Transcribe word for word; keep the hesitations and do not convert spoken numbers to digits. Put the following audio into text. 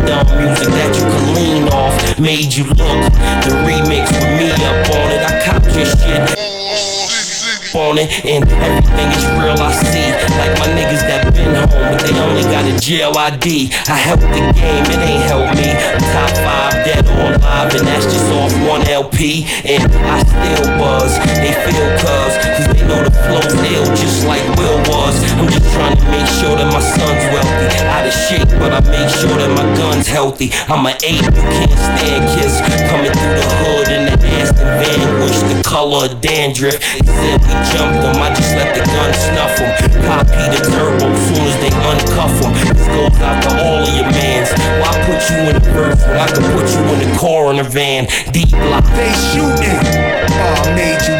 dumb music that you can lean off. Made you look, the remix with me up on it. I copped your shit on it, and everything is real I see. Like my niggas that been home, but they only got a jail I D. I helped the game, it ain't helped me. I'm top five dead or alive, and that's just off one L P. And I still buzz, they feel cuz, cause they know the flow's ill, just like Will was. I'm just trying to make sure that my son's wealthy. Out of shape, but I make sure that my gun's healthy. I'm an ape, you can't stand kiss. Coming through the hood in the Aston Van, wish the color of dandruff. They said we jumped them, I just let the gun snuff them. Copy the turbo soon as they uncuff them. This goes out to all of your mans. Why put you in the verse when I could put you in the car in a van? D block. They shooting. Oh, I made you